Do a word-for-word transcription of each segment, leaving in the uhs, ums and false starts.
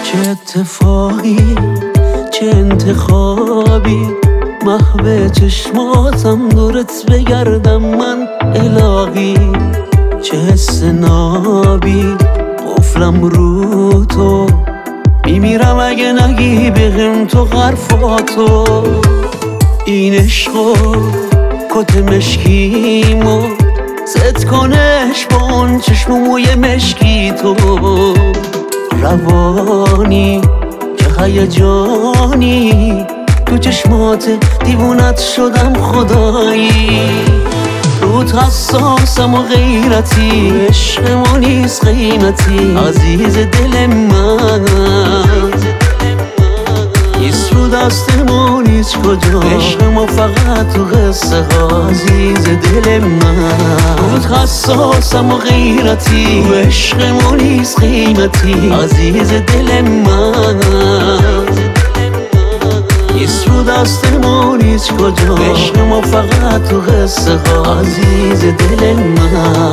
چه اتفاقی چه انتخابی، محو چشماتم دورت بگردم من الهی. چه حس نابی قفلم رو تو، میمیرم اگه نگی بهم تو حرفاتو. این عشقو کت مشکیمو زد کنش با اون چشم و موی مشکی تو. روانی که هیجانی تو چشمات دیوونت شدم خدایی. روت حساسم و غیرتی، عشق ما نیست قیمتی عزیز دل من. نیست رو دست ما نیست کجا، عشق ما فقط تو قصه ها عزیز دل من. روت حساسم و غیرتی، عشق ما نیست قیمتی عزیز دل من. نیست رو دست ما نیست کجا، عشق ما فقط تو قصه ها عزیز دل من.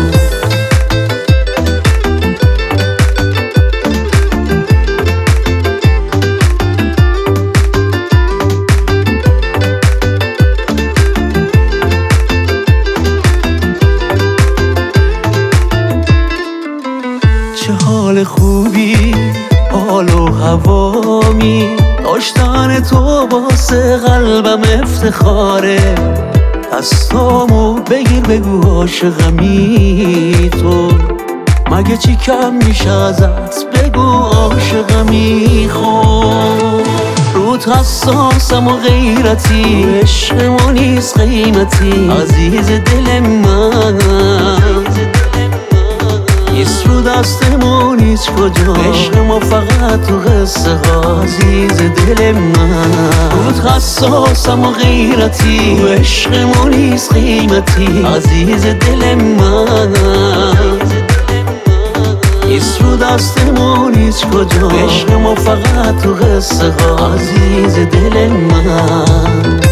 چه حال خوبی حال و هوامی، داشتن تو واسه قلبم افتخاره. دستامو بگیر بگو عاشقمی تو، مگه چی کم میشه ازت بگو عاشقمی. خب روت حساسم و غیرتی، عشق ما نیست قیمتی عزیز دل من. نیست رو دست ما نیست کجا، عشق ما فقط تو قصه ها عزیز دل من. روت حساسم و غیرتی، عشق ما نیست قیمتی عزیز دل من. نیست رو دست ما نیست کجا، عشق ما فقط تو قصه ها عزیز دل من.